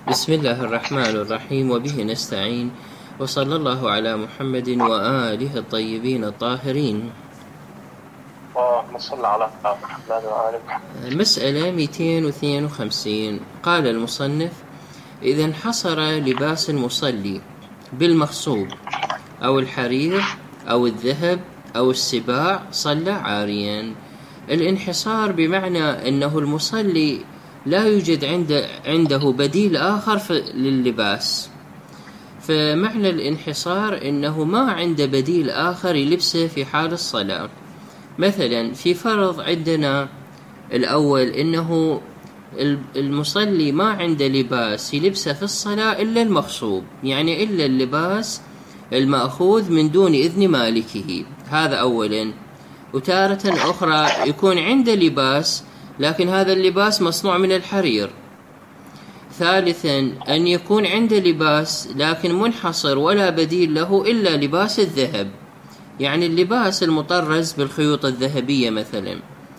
بسم الله الرحمن الرحيم، وبه نستعين، وصلى الله على محمد وآله الطيبين الطاهرين. اللهم صل على محمد وآل محمد. مسألة 252. قال المصنف: إذا انحصر لباس المصلي بالمغصوب أو الحرير أو الذهب أو السباع صلى عاريا. الانحصار بمعنى أنه المصلي لا يوجد عنده بديل آخر لللباس. فمعنى الانحصار أنه ما عنده بديل آخر يلبسه في حال الصلاة. مثلا في فرض عندنا الأول أنه المصلي ما عنده لباس يلبسه في الصلاة إلا المغصوب، يعني إلا اللباس المأخوذ من دون إذن مالكه، هذا أولا. وتارة أخرى يكون عنده لباس لكن هذا اللباس مصنوع من الحرير. ثالثا أن يكون عنده لباس لكن منحصر ولا بديل له إلا لباس الذهب، يعني اللباس المطرز بالخيوط الذهبية مثلا.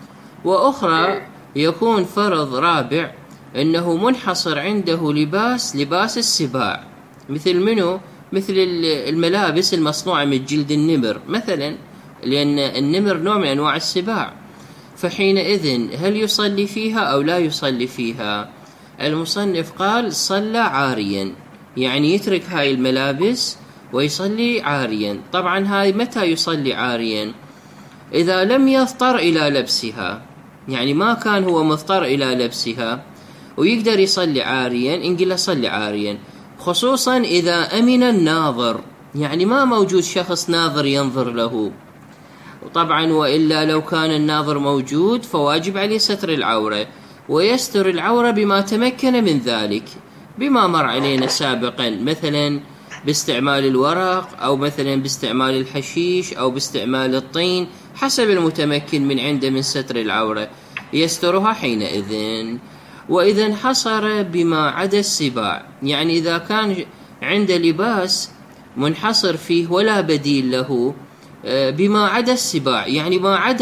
وأخرى يكون فرض رابع أنه منحصر عنده لباس السباع، مثل منه؟ مثل الملابس المصنوعة من جلد النمر مثلا، لأن النمر نوع من أنواع السباع. فحينئذ هل يصلي فيها أو لا يصلي فيها؟ المصنف قال صلى عاريا، يعني يترك هاي الملابس ويصلي عاريا. طبعا هاي متى يصلي عاريا؟ إذا لم يضطر إلى لبسها، يعني ما كان هو مضطر إلى لبسها ويقدر يصلي عاريا، إن قل صلي عاريا. خصوصا إذا أمن الناظر، يعني ما موجود شخص ناظر ينظر له. طبعا وإلا لو كان الناظر موجود فواجب عليه ستر العورة، ويستر العورة بما تمكن من ذلك، بما مر علينا سابقا، مثلا باستعمال الورق، أو مثلا باستعمال الحشيش، أو باستعمال الطين، حسب المتمكن من عنده من ستر العورة يسترها حينئذ. وإذا انحصر بما عدا السباع، يعني إذا كان عنده لباس منحصر فيه ولا بديل له بما عدا السباع، يعني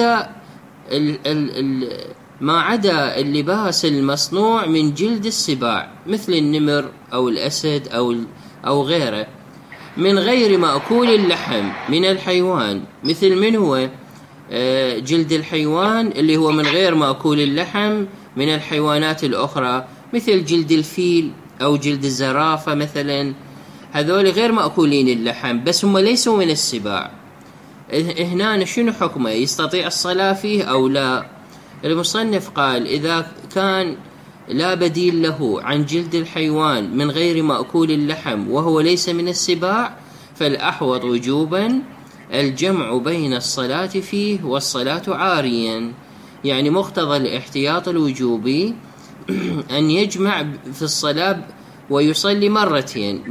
ما عدا اللباس المصنوع من جلد السباع مثل النمر أو الأسد أو غيره، من غير مأكول اللحم من الحيوان. مثل من هو؟ جلد الحيوان اللي هو من غير مأكول اللحم من الحيوانات الأخرى، مثل جلد الفيل أو جلد الزرافة مثلا، هذول غير مأكولين اللحم بس هم ليسوا من السباع. هنا شنو حكمه؟ يستطيع الصلاة فيه أو لا؟ المصنف قال إذا كان لا بديل له عن جلد الحيوان من غير مأكول اللحم وهو ليس من السباع، فالأحوط وجوبا الجمع بين الصلاة فيه والصلاة عاريا، يعني مقتضى الاحتياط الوجوبي أن يجمع في الصلاة ويصلي مرتين،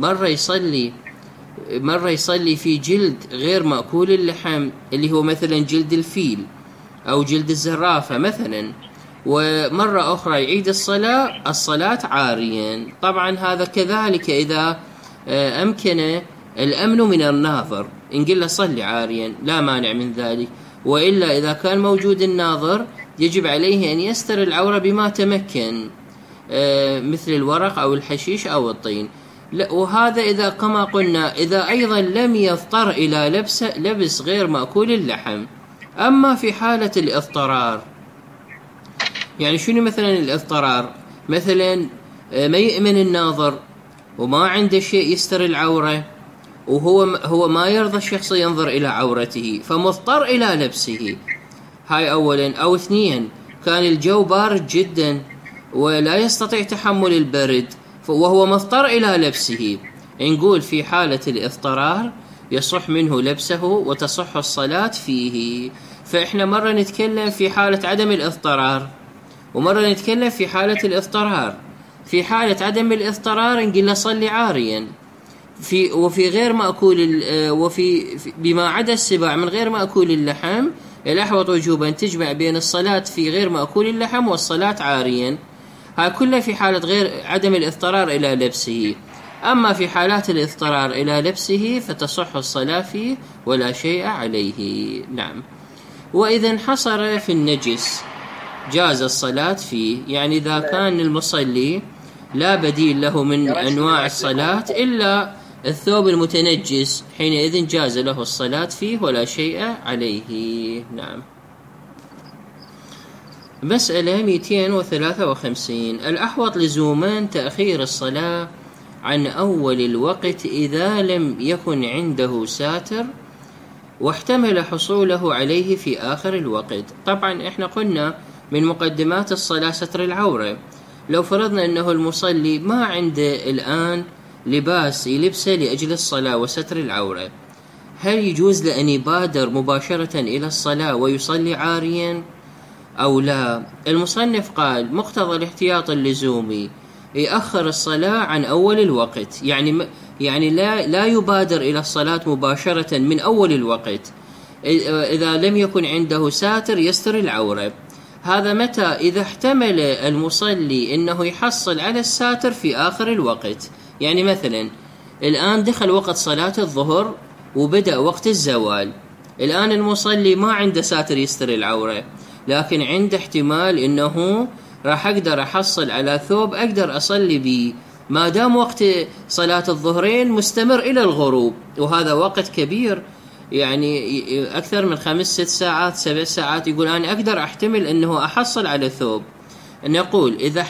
مرة يصلي في جلد غير مأكول اللحم اللي هو مثلا جلد الفيل أو جلد الزرافة مثلا، ومرة أخرى يعيد الصلاة عاريا. طبعا هذا كذلك إذا أمكن الأمن من الناظر، إن قل صلي عاريا لا مانع من ذلك. وإلا إذا كان موجود الناظر يجب عليه أن يستر العورة بما تمكن، مثل الورق أو الحشيش أو الطين. وهذا إذا كما قلنا إذا أيضا لم يضطر إلى لبس غير مأكول اللحم. أما في حالة الاضطرار، يعني شنو مثلا الاضطرار؟ مثلا ما يؤمن الناظر وما عنده شيء يستر العورة، وهو ما يرضى الشخص ينظر إلى عورته فمضطر إلى لبسه، هاي أولا. أو اثنين، كان الجو بارد جدا ولا يستطيع تحمل البرد وهو مضطر إلى لبسه، نقول في حالة الاضطرار يصح منه لبسه وتصح الصلاة فيه. فإحنا مرة نتكلم في حالة عدم الاضطرار ومرة نتكلم في حالة الاضطرار. في حالة عدم الاضطرار نقول صلي عاريا، وفي غير مأكول بما عدا السباع من غير مأكول اللحم الأحوط وجوبا تجمع بين الصلاة في غير مأكول اللحم والصلاة عاريا. هاي كلها في حالة غير عدم الاضطرار إلى لبسه. أما في حالات الاضطرار إلى لبسه فتصح الصلاة فيه ولا شيء عليه. نعم. وإذا انحصر في النجس جاز الصلاة فيه، يعني إذا كان المصلي لا بديل له من أنواع الصلاة إلا الثوب المتنجس، حينئذ جاز له الصلاة فيه ولا شيء عليه. نعم. مسألة 253. الأحوط لزوما تأخير الصلاة عن أول الوقت إذا لم يكن عنده ساتر واحتمل حصوله عليه في آخر الوقت. طبعا احنا قلنا من مقدمات الصلاة ستر العورة. لو فرضنا أنه المصلي ما عنده الآن لباس يلبسه لأجل الصلاة وستر العورة، هل يجوز له أن يبادر مباشرة إلى الصلاة ويصلي عاريا أو لا؟ المصنف قال مقتضى الاحتياط اللزومي يأخر الصلاة عن أول الوقت، يعني لا يبادر إلى الصلاة مباشرة من أول الوقت إذا لم يكن عنده ساتر يستر العورة. هذا متى؟ إذا احتمل المصلي أنه يحصل على الساتر في آخر الوقت. يعني مثلا الآن دخل وقت صلاة الظهر وبدأ وقت الزوال، الآن المصلي ما عنده ساتر يستر العورة، لكن عنده احتمال أنه راح أقدر أحصل على ثوب أقدر أصلي به ما دام وقت صلاة الظهرين مستمر إلى الغروب، وهذا وقت كبير، يعني أكثر من 5-6 ساعات 7 ساعات. يقول أنا أقدر أحتمل أنه أحصل على ثوب. نقول إذا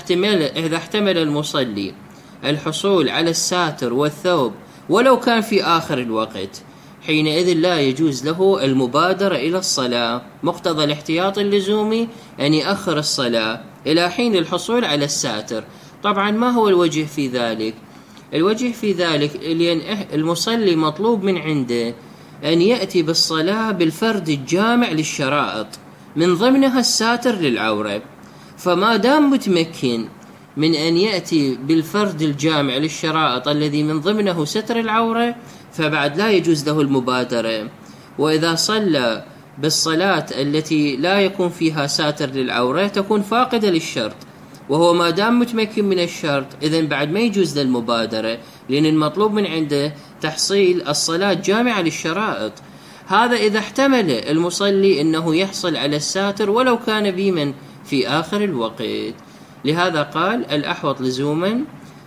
احتمل المصلي الحصول على الساتر والثوب ولو كان في آخر الوقت، حينئذ لا يجوز له المبادرة إلى الصلاة. مقتضى الاحتياط اللزومي أن يأخر الصلاة إلى حين الحصول على الساتر. طبعا ما هو الوجه في ذلك؟ الوجه في ذلك لأن المصلي مطلوب من عنده أن يأتي بالصلاة بالفرد الجامع للشرائط من ضمنها الساتر للعورة، فما دام متمكن من أن يأتي بالفرد الجامع للشرائط الذي من ضمنه ستر العورة فبعد لا يجوز له المبادرة. وإذا صلى بالصلاة التي لا يكون فيها ساتر للعورة تكون فاقدة للشرط، وهو ما دام متمكن من الشرط إذن بعد ما يجوز للمبادرة، لأن المطلوب من عنده تحصيل الصلاة جامعة للشرائط. هذا إذا احتمل المصلي أنه يحصل على الساتر ولو كان بمن في آخر الوقت. لهذا قال الأحوط لزوما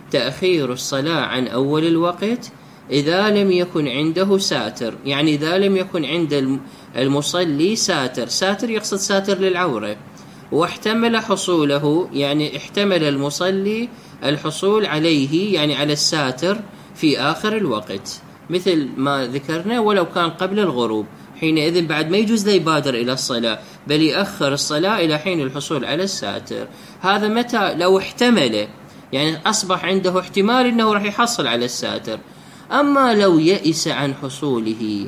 تأخير الصلاة عن أول الوقت إذا لم يكن عنده ساتر، يعني إذا لم يكن عند المصلي ساتر يقصد ساتر للعورة، واحتمل حصوله، يعني احتمل المصلي الحصول عليه يعني على الساتر في آخر الوقت مثل ما ذكرنا ولو كان قبل الغروب، حينئذ بعد ما يجوز له يبادر إلى الصلاة بل يأخر الصلاة إلى حين الحصول على الساتر. هذا متى؟ لو احتمل، يعني أصبح عنده احتمال أنه راح يحصل على الساتر. أما لو يئس عن حصوله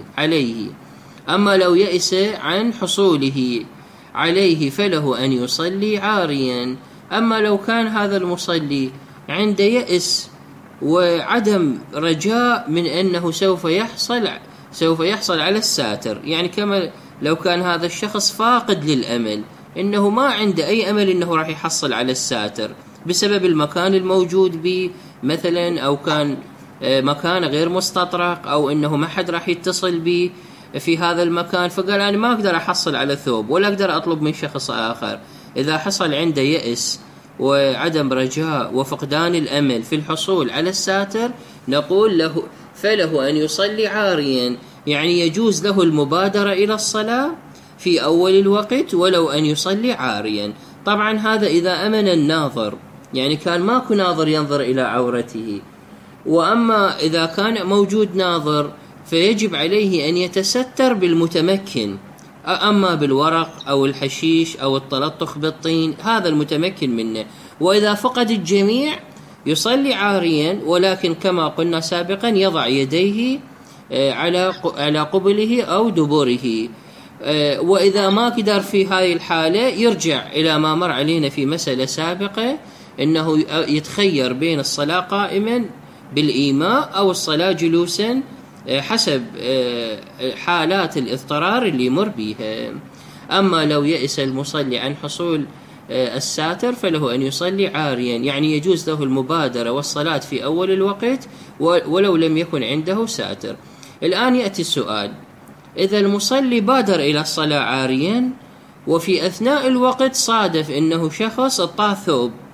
عليه فله أن يصلي عاريا. أما لو كان هذا المصلي عنده يئس وعدم رجاء من أنه سوف يحصل على الساتر، يعني كما لو كان هذا الشخص فاقد للأمل، إنه ما عنده أي أمل إنه راح يحصل على الساتر بسبب المكان الموجود به مثلا، أو كان مكان غير مستطرق، أو إنه ما حد راح يتصل به في هذا المكان، فقال أنا ما أقدر أحصل على ثوب ولا أقدر أطلب من شخص آخر. إذا حصل عنده يأس وعدم رجاء وفقدان الأمل في الحصول على الساتر نقول له فله أن يصلي عاريا، يعني يجوز له المبادرة إلى الصلاة في أول الوقت ولو أن يصلي عاريا. طبعا هذا إذا أمن الناظر، يعني كان ماكو ناظر ينظر إلى عورته. وأما إذا كان موجود ناظر فيجب عليه أن يتستر بالمتمكن، أما بالورق أو الحشيش أو التلطخ بالطين هذا المتمكن منه. وإذا فقد الجميع يصلي عاريا، ولكن كما قلنا سابقا يضع يديه على قبله أو دبره. وإذا ما قدر في هذه الحالة يرجع إلى ما مر علينا في مسألة سابقة، إنه يتخير بين الصلاة قائما بالإيماء أو الصلاة جلوسا حسب حالات الاضطرار اللي يمر بها. أما لو يئس المصلي عن حصول الساتر فله أن يصلي عاريا، يعني يجوز له المبادرة والصلاة في أول الوقت ولو لم يكن عنده ساتر. الآن يأتي السؤال: إذا المصلي بادر إلى الصلاة عاريا وفي أثناء الوقت صادف أنه شخص أعطاه ثوب،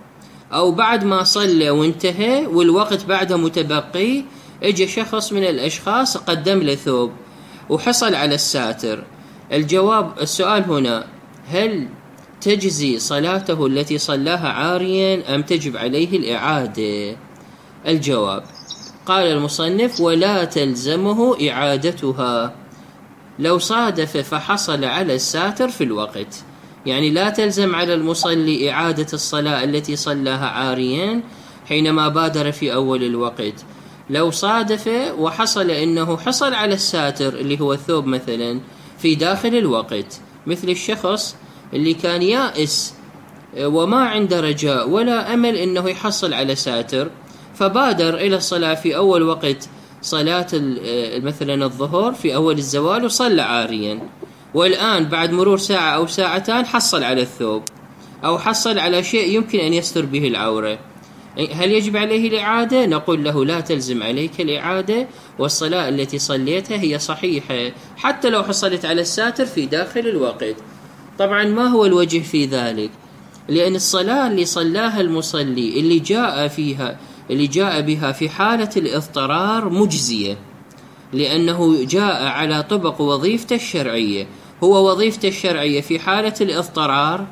أو بعد ما صلى وانتهى والوقت بعده متبقي، اجى شخص من الأشخاص قدم له ثوب وحصل على الساتر. السؤال هنا: هل تجزي صلاته التي صلاها عاريا أم تجب عليه الإعادة؟ الجواب: قال المصنف: ولا تلزمه إعادتها لو صادف فحصل على الساتر في الوقت. يعني لا تلزم على المصلي إعادة الصلاة التي صلاها عاريا حينما بادر في أول الوقت. لو صادف وحصل إنه حصل على الساتر اللي هو الثوب مثلا في داخل الوقت، مثل الشخص اللي كان يائس وما عنده رجاء ولا أمل إنه يحصل على ساتر، فبادر إلى الصلاة في أول وقت صلاة مثلا الظهر في أول الزوال وصلى عاريا، والآن بعد مرور ساعة أو ساعتان حصل على الثوب أو حصل على شيء يمكن أن يستر به العورة، هل يجب عليه الإعادة؟ نقول له: لا تلزم عليك الإعادة، والصلاة التي صليتها هي صحيحة حتى لو حصلت على الساتر في داخل الوقت. طبعا ما هو الوجه في ذلك؟ لأن الصلاة اللي صلاها المصلي اللي جاء بها في حالة الاضطرار مجزية، لأنه جاء على طبق وظيفته الشرعية. هو وظيفته الشرعية في حالة الاضطرار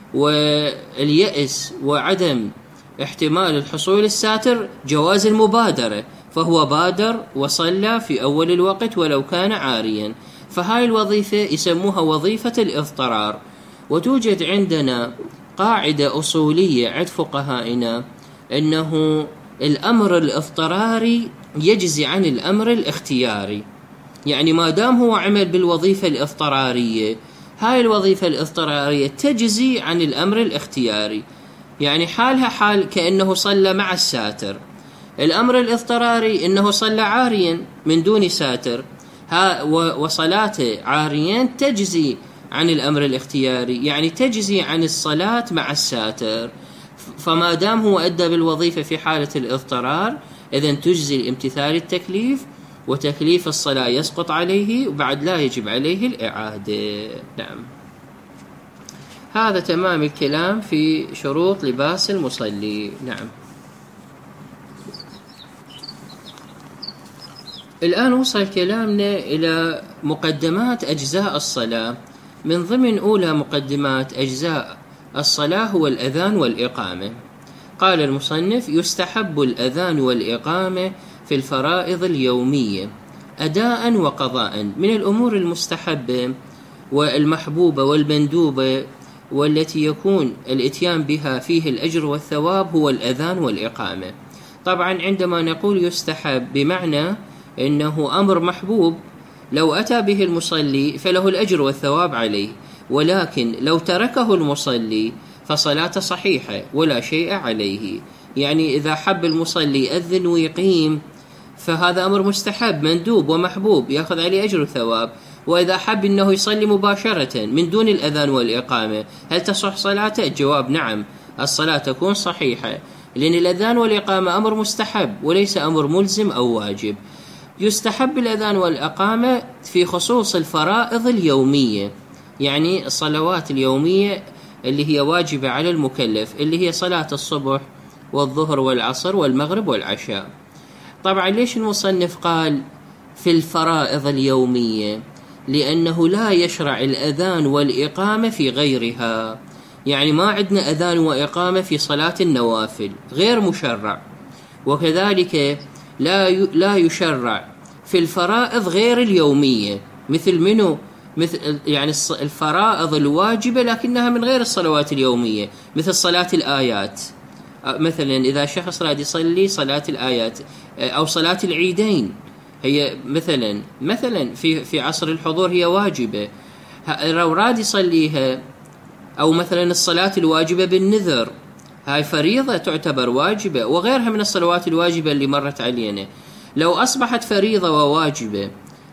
واليأس وعدم احتمال الحصول الساتر جواز المبادرة، فهو بادر وصلى في أول الوقت ولو كان عاريا، فهاي الوظيفة يسموها وظيفة الاضطرار. وتوجد عندنا قاعدة أصولية عند فقهائنا أنه الأمر الاضطراري يجزي عن الأمر الاختياري. يعني ما دام هو عمل بالوظيفة الاضطرارية، هاي الوظيفة الاضطرارية تجزي عن الأمر الاختياري، يعني حالها حال كأنه صلى مع الساتر. الأمر الاضطراري أنه صلى عاريا من دون ساتر، وصلاته عاريا تجزي عن الأمر الاختياري، يعني تجزي عن الصلاة مع الساتر. فما دام هو أدى بالوظيفة في حالة الاضطرار، إذن تجزي امتثال التكليف، وتكليف الصلاة يسقط عليه وبعد لا يجب عليه الإعادة. نعم، هذا تمام الكلام في شروط لباس المصلي. نعم. الآن وصل كلامنا إلى مقدمات أجزاء الصلاة. من ضمن أولى مقدمات أجزاء الصلاة هو الأذان والإقامة. قال المصنف: يستحب الأذان والإقامة في الفرائض اليومية أداء وقضاء. من الأمور المستحبة والمحبوبة والمندوبة والتي يكون الإتيان بها فيه الأجر والثواب هو الأذان والإقامة. طبعا عندما نقول يستحب بمعنى إنه أمر محبوب، لو أتى به المصلي فله الأجر والثواب عليه، ولكن لو تركه المصلي فصلاته صحيحة ولا شيء عليه. يعني إذا حب المصلي يأذن ويقيم فهذا أمر مستحب مندوب ومحبوب يأخذ عليه أجر وثواب. وإذا حب أنه يصلي مباشرة من دون الأذان والإقامة هل تصح صلاته؟ الجواب: نعم، الصلاة تكون صحيحة، لأن الأذان والإقامة أمر مستحب وليس أمر ملزم أو واجب. يستحب الأذان والإقامة في خصوص الفرائض اليومية، يعني الصلوات اليومية اللي هي واجبة على المكلف، اللي هي صلاة الصبح والظهر والعصر والمغرب والعشاء. طبعا ليش المصنف قال في الفرائض اليومية؟ لأنه لا يشرع الأذان والإقامة في غيرها. يعني ما عندنا أذان وإقامة في صلاة النوافل، غير مشرع. وكذلك لا يشرع في الفرائض غير اليومية، مثل منه؟ مثل يعني الفرائض الواجبة لكنها من غير الصلوات اليومية، مثل صلاة الآيات. مثلا إذا شخص راد يصلي صلاة الآيات أو صلاة العيدين، هي مثلا في عصر الحضور هي واجبة، لو راد يصليها. أو مثلا الصلاة الواجبة بالنذر، هاي فريضة تعتبر واجبة، وغيرها من الصلوات الواجبة اللي مرت علينا. لو أصبحت فريضة وواجبة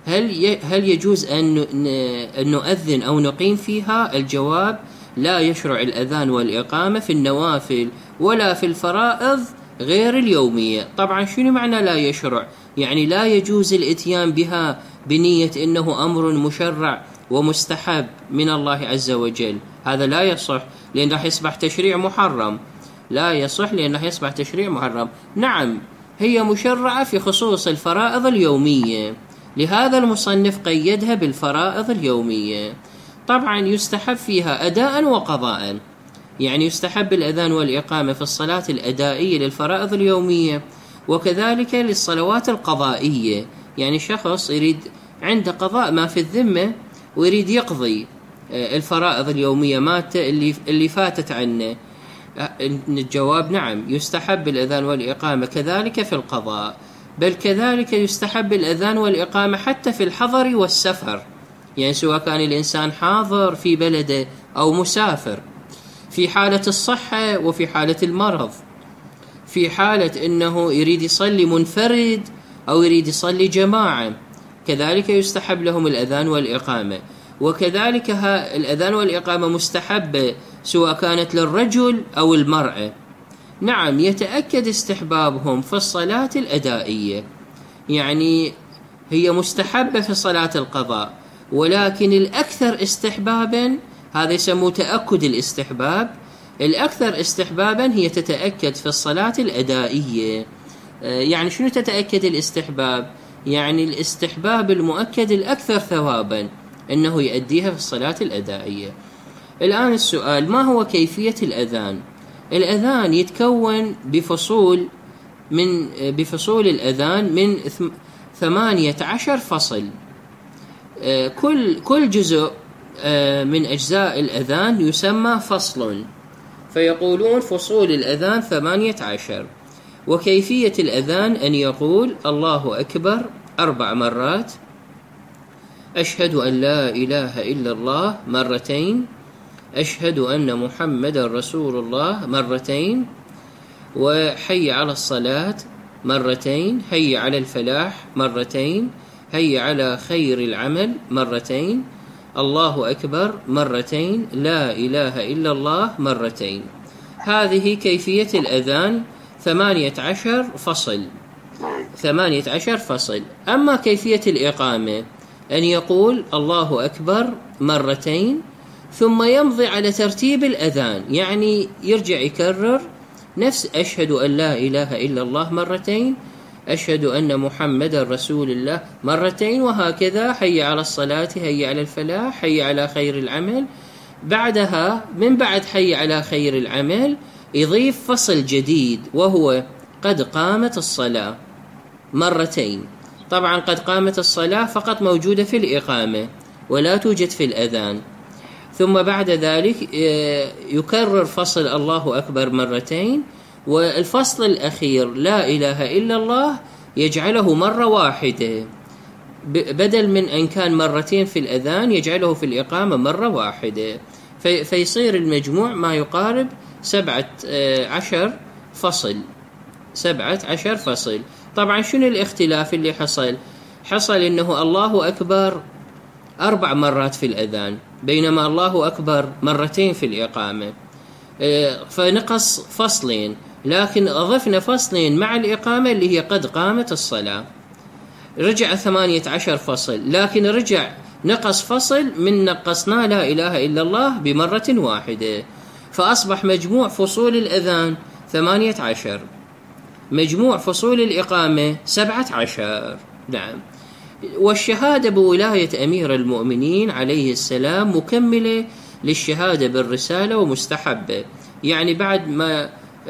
هل يجوز أن نؤذن أو نقيم فيها؟ الجواب: لا يشرع الأذان والإقامة في النوافل ولا في الفرائض غير اليومية. طبعا شنو معنى لا يشرع؟ يعني لا يجوز الاتيان بها بنية إنه أمر مشرع ومستحب من الله عز وجل، هذا لا يصح، لأن راح يصبح تشريع محرم. لا يصح لأنه يصبح تشريع محرم. نعم هي مشرعة في خصوص الفرائض اليومية، لهذا المصنف قيدها بالفرائض اليومية. طبعا يستحب فيها أداء وقضاء، يعني يستحب الأذان والإقامة في الصلاة الأدائية للفرائض اليومية، وكذلك للصلوات القضائية. يعني شخص يريد عنده قضاء ما في الذمة ويريد يقضي الفرائض اليومية مات اللي فاتت عنه، الجواب نعم يستحب الأذان والإقامة كذلك في القضاء، بل كذلك يستحب الأذان والإقامة حتى في الحضر والسفر، يعني سواء كان الإنسان حاضر في بلده أو مسافر، في حالة الصحة وفي حالة المرض، في حالة أنه يريد يصلي منفرد أو يريد يصلي جماعة، كذلك يستحب لهم الأذان والإقامة. وكذلك الأذان والإقامة مستحبة سواء كانت للرجل أو المرأة. نعم يتأكد استحبابهم في الصلاة الأدائية، يعني هي مستحبة في صلاة القضاء، ولكن الأكثر استحبابا هذا يسموه تأكد الاستحباب، الأكثر استحبابا هي تتأكد في الصلاة الأدائية. يعني شنو تتأكد الاستحباب؟ يعني الاستحباب المؤكد الأكثر ثوابا أنه يؤديها في الصلاة الأدائية. الآن السؤال، ما هو كيفية الأذان؟ الأذان يتكون بفصول الأذان من 18 فصل، كل جزء من أجزاء الأذان يسمى فصل، فيقولون فصول الأذان 18. وكيفية الأذان أن يقول الله أكبر 4 مرات، أشهد أن لا إله إلا الله مرتين، أشهد أن محمد رسول الله مرتين، وحي على الصلاة مرتين، حي على الفلاح مرتين، حي على خير العمل مرتين، الله أكبر مرتين، لا إله إلا الله مرتين. هذه كيفية الأذان 18 فصل. 18 فصل. أما كيفية الإقامة أن يقول الله أكبر مرتين ثم يمضي على ترتيب الأذان، يعني يرجع يكرر نفس أشهد أن لا إله إلا الله مرتين، أشهد أن محمد رسول الله مرتين، وهكذا حي على الصلاة، حي على الفلاح، حي على خير العمل. بعدها من بعد حي على خير العمل يضيف فصل جديد وهو قد قامت الصلاة مرتين. طبعا قد قامت الصلاة فقط موجودة في الإقامة ولا توجد في الأذان. ثم بعد ذلك يكرر فصل الله أكبر مرتين، والفصل الأخير لا إله إلا الله يجعله مرة واحدة، بدل من أن كان مرتين في الأذان يجعله في الإقامة مرة واحدة، فيصير المجموع ما يقارب 17 فصل. 17 فصل. طبعا شنو الاختلاف اللي حصل إنه الله أكبر 4 مرات في الأذان بينما الله أكبر مرتين في الإقامة، فنقص فصلين، لكن أضفنا فصلين مع الإقامة اللي هي قد قامت الصلاة، رجع 18 فصل، لكن رجع نقص فصل من نقصنا لا إله إلا الله بمرة واحدة، فأصبح مجموع فصول الأذان 18، مجموع فصول الإقامة 17. نعم. والشهادة بولاية أمير المؤمنين عليه السلام مكملة للشهادة بالرسالة ومستحبة، يعني بعد ما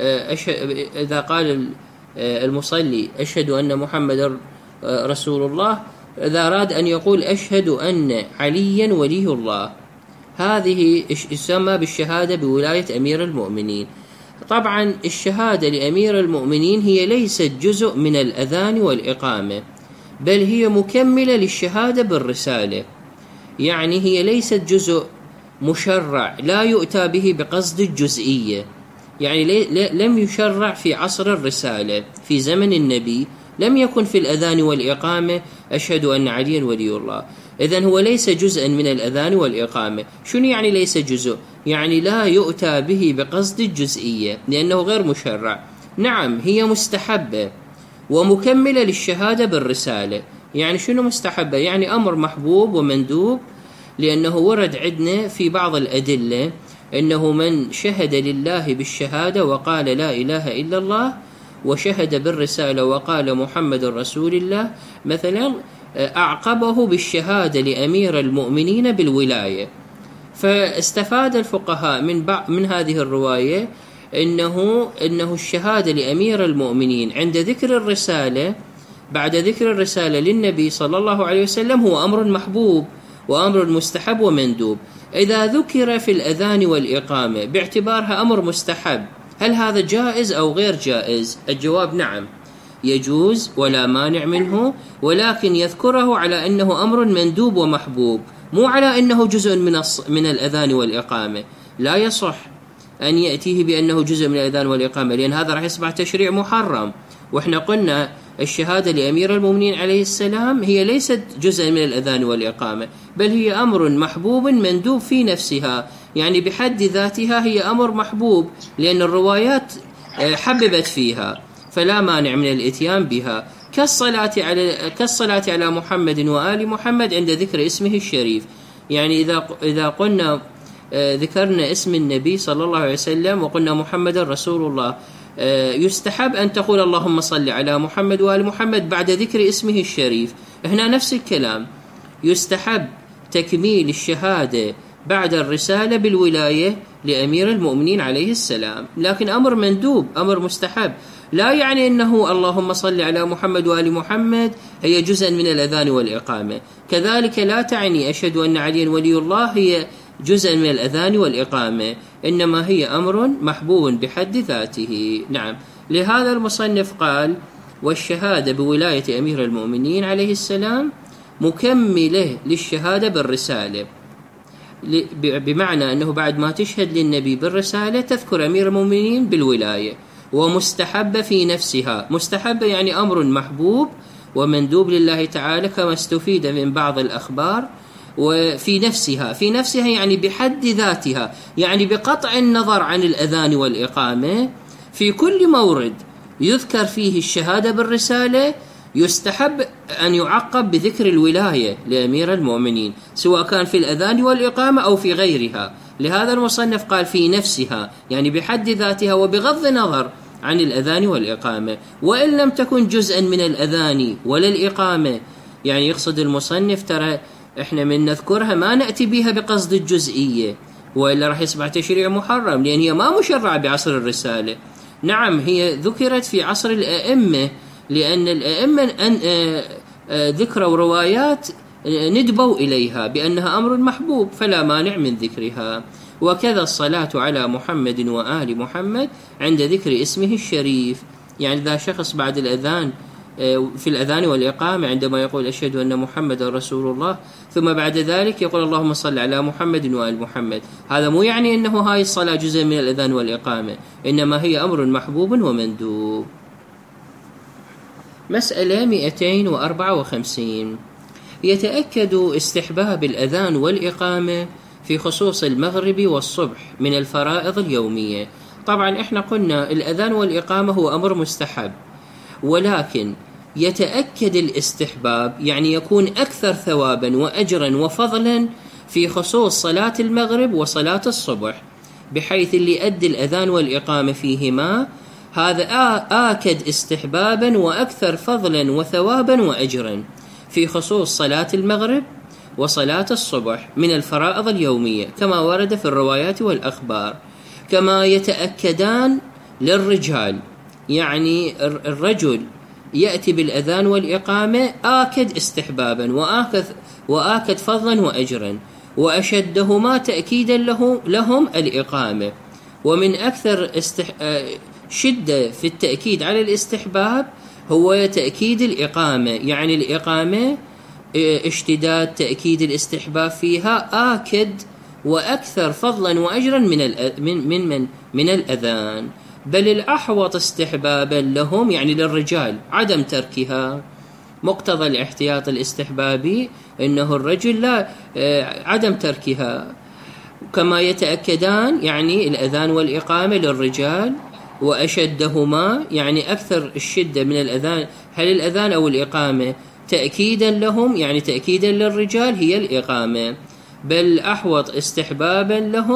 إذا قال المصلي أشهد أن محمد رسول الله، إذا أراد أن يقول أشهد أن عليا ولي الله، هذه يسمى بالشهادة بولاية أمير المؤمنين. طبعا الشهادة لأمير المؤمنين هي ليست جزء من الأذان والإقامة، بل هي مكملة للشهادة بالرسالة، يعني هي ليست جزء مشرع لا يؤتى به بقصد الجزئية، يعني لم يشرع في عصر الرسالة في زمن النبي، لم يكن في الأذان والإقامة أشهد أن عليا ولي الله، إذن هو ليس جزءا من الأذان والإقامة. شنو يعني ليس جزء؟ يعني لا يؤتى به بقصد الجزئية لأنه غير مشرع. نعم هي مستحبة ومكملة للشهادة بالرسالة. يعني شنو مستحبة؟ يعني أمر محبوب ومندوب، لأنه ورد عندنا في بعض الأدلة إنه من شهد لله بالشهادة وقال لا إله إلا الله وشهد بالرسالة وقال محمد رسول الله مثلا، أعقبه بالشهادة لأمير المؤمنين بالولاية. فاستفاد الفقهاء من هذه الرواية إنه الشهادة لأمير المؤمنين عند ذكر الرسالة، بعد ذكر الرسالة للنبي صلى الله عليه وسلم، هو أمر محبوب وأمر مستحب ومندوب. إذا ذكر في الأذان والإقامة باعتبارها أمر مستحب، هل هذا جائز أو غير جائز؟ الجواب نعم، يجوز ولا مانع منه، ولكن يذكره على أنه أمر مندوب ومحبوب، مو على أنه جزء من الأذان والإقامة. لا يصح أن يأتيه بأنه جزء من الأذان والإقامة، لأن هذا راح يصبح تشريع محرم. وإحنا قلنا الشهادة لأمير المؤمنين عليه السلام هي ليست جزء من الأذان والإقامة، بل هي أمر محبوب مندوب في نفسها، يعني بحد ذاتها هي أمر محبوب، لأن الروايات حببت فيها، فلا مانع من الإتيان بها، كالصلاة على محمد وآل محمد عند ذكر اسمه الشريف. يعني إذا قلنا ذكرنا اسم النبي صلى الله عليه وسلم وقلنا محمد رسول الله، يستحب أن تقول اللهم صل على محمد وآل محمد بعد ذكر اسمه الشريف. هنا نفس الكلام، يستحب تكميل الشهادة بعد الرسالة بالولاية لأمير المؤمنين عليه السلام، لكن أمر مندوب، أمر مستحب، لا يعني أنه اللهم صل على محمد وآل محمد هي جزء من الأذان والإقامة. كذلك لا تعني أشهد أن عليا ولي الله هي جزء من الأذان والإقامة، إنما هي أمر محبوب بحد ذاته. نعم، لهذا المصنف قال والشهادة بولاية أمير المؤمنين عليه السلام مكملة للشهادة بالرسالة، بمعنى أنه بعد ما تشهد للنبي بالرسالة تذكر أمير المؤمنين بالولاية، ومستحبة في نفسها. مستحبة يعني أمر محبوب ومندوب لله تعالى كما استفيد من بعض الأخبار. وفي نفسها يعني بحد ذاتها، يعني بقطع النظر عن الأذان والإقامة، في كل مورد يذكر فيه الشهادة بالرسالة يستحب أن يعقب بذكر الولاية لأمير المؤمنين، سواء كان في الأذان والإقامة أو في غيرها. لهذا المصنف قال في نفسها، يعني بحد ذاتها وبغض النظر عن الأذان والإقامة، وإن لم تكن جزءا من الأذان ولا الإقامة. يعني يقصد المصنف ترى إحنا من نذكرها ما نأتي بها بقصد الجزئية، وإلا راح يصبح تشريع محرم، لأن هي ما مشرعة بعصر الرسالة. نعم، هي ذكرت في عصر الأئمة، لأن الأئمة ذكروا روايات ندبوا إليها بأنها أمر محبوب، فلا مانع من ذكرها. وكذا الصلاة على محمد وآل محمد عند ذكر اسمه الشريف، يعني إذا شخص بعد الأذان في الأذان والإقامة عندما يقول أشهد أن محمد رسول الله، ثم بعد ذلك يقول اللهم صل على محمد وآل محمد، هذا مو يعني أنه هاي الصلاة جزء من الأذان والإقامة، إنما هي أمر محبوب ومندوب. مسألة 254. يتأكد استحباب الأذان والإقامة في خصوص المغرب والصبح من الفرائض اليومية. طبعا إحنا قلنا الأذان والإقامة هو أمر مستحب، ولكن يتأكد الاستحباب، يعني يكون أكثر ثوابا وأجرا وفضلا في خصوص صلاة المغرب وصلاة الصبح، بحيث اللي أدى الأذان والإقامة فيهما هذا آكد استحبابا وأكثر فضلا وثوابا وأجرا في خصوص صلاة المغرب وصلاة الصبح من الفرائض اليومية، كما ورد في الروايات والأخبار. كما يتأكدان للرجال، يعني الرجل يأتي بالأذان والإقامة آكد استحبابا وآكد فضلا وأجرا، وأشدهما تأكيدا لهم الإقامة. ومن أكثر شدة في التأكيد على الاستحباب هو تأكيد الإقامة، يعني الإقامة اشتداد تأكيد الاستحباب فيها آكد وأكثر فضلا وأجرا من الأذان، بل الأحوط استحبابا لهم يعني للرجال عدم تركها. مقتضى الاحتياط الاستحبابي أنه الرجل لا عدم تركها. كما يتأكدان يعني الأذان والإقامة للرجال، وأشدهما يعني أكثر الشدة من الأذان، هل الأذان أو الإقامة تأكيدا لهم يعني تأكيدا للرجال هي الإقامة، بل أحوط استحبابا لهم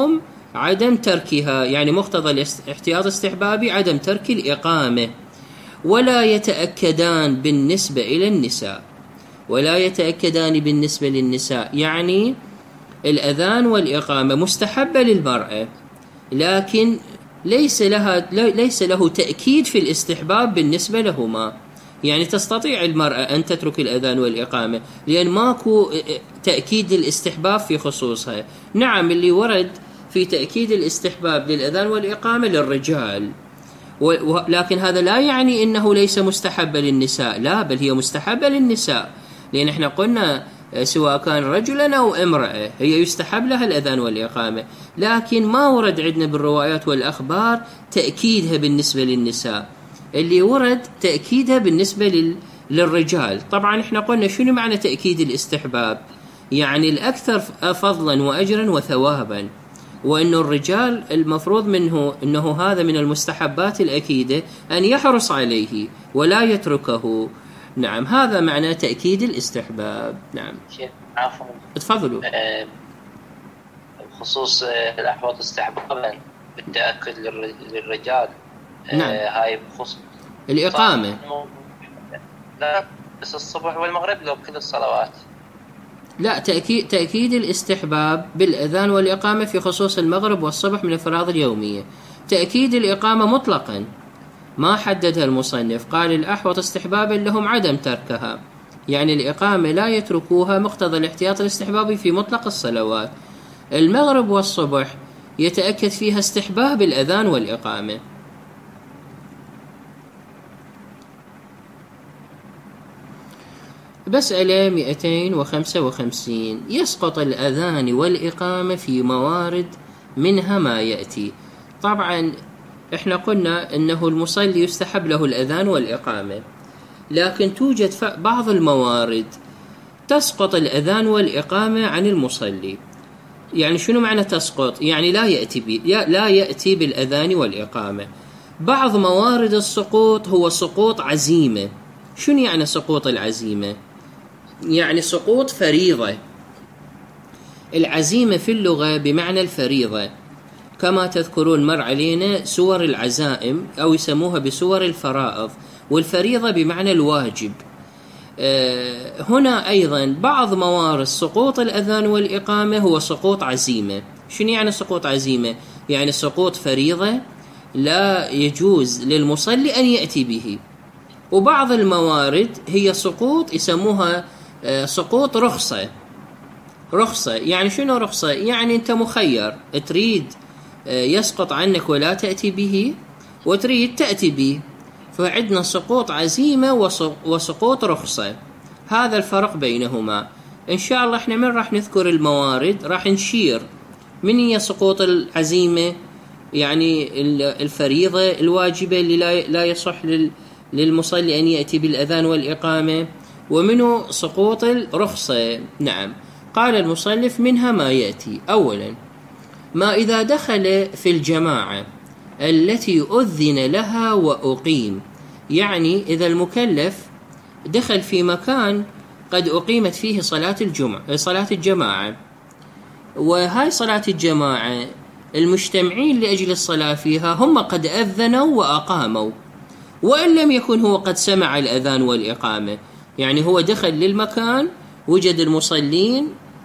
عدم تركها، يعني مقتضى الاحتياط الاستحبابي عدم ترك الإقامة. ولا يتأكدان بالنسبة إلى النساء، ولا يتأكدان بالنسبة للنساء، يعني الأذان والإقامة مستحبة للمرأة، لكن ليس له تأكيد في الاستحباب بالنسبة لهما. يعني تستطيع المرأة أن تترك الأذان والإقامة لأن ماكو تأكيد للاستحباب في خصوصها. نعم، اللي ورد في تأكيد الاستحباب للأذان والإقامة للرجال، لكن هذا لا يعني أنه ليس مستحبة للنساء، لا، بل هي مستحبة للنساء، لأن احنا قلنا سواء كان رجلا أو امرأة هي يستحب لها الأذان والإقامة، لكن ما ورد عندنا بالروايات والأخبار تأكيدها بالنسبة للنساء، اللي ورد تأكيدها بالنسبة للرجال. طبعا احنا قلنا شنو معنى تأكيد الاستحباب؟ يعني الأكثر فضلا وأجرا وثوابا، وأن الرجال المفروض منه أنه هذا من المستحبات الأكيدة أن يحرص عليه ولا يتركه. نعم، هذا معنى تأكيد الاستحباب. نعم، عفوا، تفضلوا. بخصوص الأحوال استحبابا بالتأكد للرجال. نعم. هاي بخصوص الإقامة. لا، بس الصبح والمغرب لو كل الصلوات. لا، تأكيد الاستحباب بالأذان والإقامة في خصوص المغرب والصبح من الفرائض اليومية. تأكيد الإقامة مطلقا ما حددها المصنف، قال الأحوط استحبابا لهم عدم تركها، يعني الإقامة لا يتركوها مقتضى الاحتياط الاستحبابي في مطلق الصلوات. المغرب والصبح يتأكد فيها استحباب الأذان والإقامة. مسألة 255. يسقط الأذان والإقامة في موارد منها ما يأتي. طبعا احنا قلنا انه المصلي يستحب له الأذان والإقامة، لكن توجد بعض الموارد تسقط الأذان والإقامة عن المصلي. يعني شنو معنى تسقط؟ يعني لا يأتي بالأذان والإقامة. بعض موارد السقوط هو سقوط عزيمة. شنو يعني سقوط العزيمة؟ يعني سقوط فريضة. العزيمة في اللغة بمعنى الفريضة، كما تذكرون مر علينا سور العزائم أو يسموها بسور الفرائض، والفريضة بمعنى الواجب. هنا أيضا بعض موارد سقوط الأذان والإقامة هو سقوط عزيمة. شنو يعني سقوط عزيمة؟ يعني سقوط فريضة لا يجوز للمصلي أن يأتي به. وبعض الموارد هي سقوط يسموها سقوط رخصة. يعني شنو رخصة؟ يعني أنت مخير، تريد يسقط عنك ولا تأتي به، وتريد تأتي به، فعندنا سقوط عزيمة وسقوط رخصة. هذا الفرق بينهما. إن شاء الله إحنا من راح نذكر الموارد راح نشير من هي سقوط العزيمة، يعني الفريضة الواجبة اللي لا يصح للمصلي أن يأتي بالأذان والإقامة، ومنه سقوط الرخصة. نعم، قال المصنف منها ما يأتي. أولا، ما إذا دخل في الجماعة التي أذن لها وأقيم، يعني إذا المكلف دخل في مكان قد أقيمت فيه صلاة الجماعة، وهاي صلاة الجماعة المجتمعين لأجل الصلاة فيها هم قد أذنوا وأقاموا، وإن لم يكن هو قد سمع الأذان والإقامة. يعني هو دخل للمكان وجد المصلين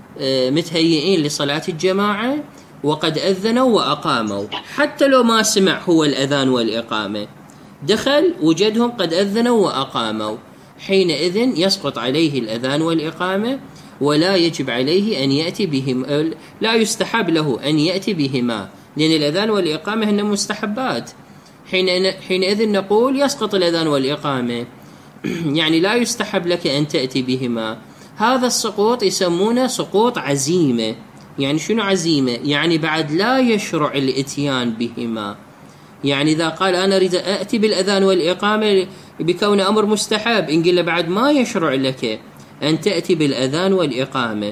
متهيئين لصلاة الجماعة وقد أذنوا وأقاموا، حتى لو ما سمع هو الأذان والإقامة، دخل وجدهم قد أذنوا وأقاموا، حينئذ يسقط عليه الأذان والإقامة، ولا يجب عليه أن يأتي بهم، لا يستحب له أن يأتي بهما، لأن الأذان والإقامة هن مستحبات. حينئذ نقول يسقط الأذان والإقامة، يعني لا يستحب لك أن تأتي بهما. هذا السقوط يسمونه سقوط عزيمة. يعني شنو عزيمة؟ يعني بعد لا يشرع الاتيان بهما. يعني إذا قال أنا أريد أأتي بالأذان والإقامة بكون أمر مستحب، إن قل بعد ما يشرع لك أن تأتي بالأذان والإقامة،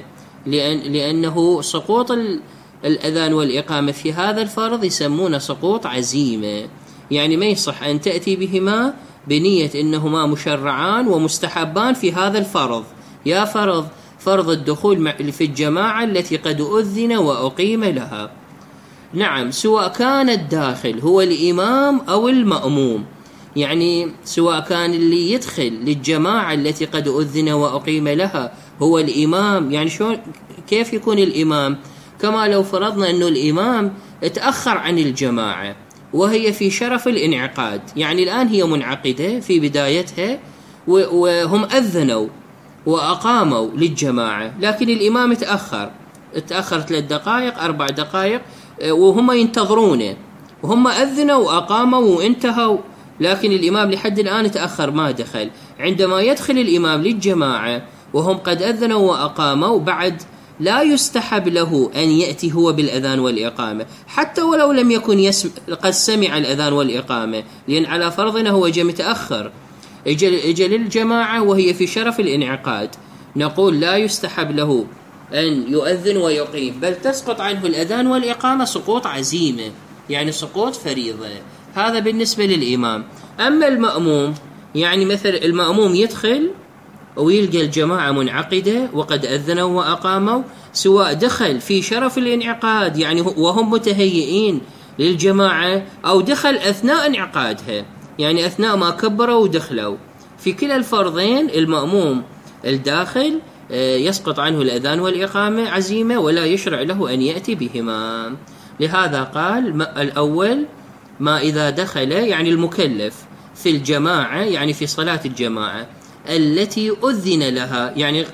لأنه سقوط الأذان والإقامة في هذا الفرض يسمونه سقوط عزيمة. يعني ما يصح أن تأتي بهما بنية إنهما مشرعان ومستحبان في هذا الفرض، يا فرض الدخول في الجماعة التي قد أذن وأقيم لها. نعم، سواء كان الداخل هو الإمام أو المأموم، يعني سواء كان اللي يدخل للجماعة التي قد أذن وأقيم لها هو الإمام، يعني كيف يكون الإمام؟ كما لو فرضنا أنه الإمام اتأخر عن الجماعة وهي في شرف الانعقاد، يعني الآن هي منعقدة في بدايتها وهم أذنوا وأقاموا للجماعة، لكن الإمام اتأخر 3 دقائق 4 دقائق وهم ينتظرونه، وهم أذنوا وأقاموا وانتهوا، لكن الإمام لحد الآن تأخر ما دخل. عندما يدخل الإمام للجماعة وهم قد أذنوا وأقاموا، بعد لا يستحب له أن يأتي هو بالأذان والإقامة، حتى ولو لم يكن قد سمع الأذان والإقامة، لأن على فرضنا هو جاء متأخر، اجى للجماعة وهي في شرف الانعقاد، نقول لا يستحب له أن يؤذن ويقيم، بل تسقط عنه الأذان والإقامة سقوط عزيمة، يعني سقوط فريضة. هذا بالنسبة للإمام. أما المأموم، يعني مثل المأموم يدخل ويلقى الجماعة منعقدة وقد أذنوا وأقاموا، سواء دخل في شرف الانعقاد يعني وهم متهيئين للجماعة، أو دخل أثناء انعقادها، يعني أثناء ما كبروا ودخلوا، في كلا الفرضين المأموم الداخل يسقط عنه الأذان والإقامة عزيمة، ولا يشرع له أن يأتي بهما. لهذا قال الأول ما إذا دخل، يعني المكلف في الجماعة، يعني في صلاة الجماعة التي أذن لها، يعني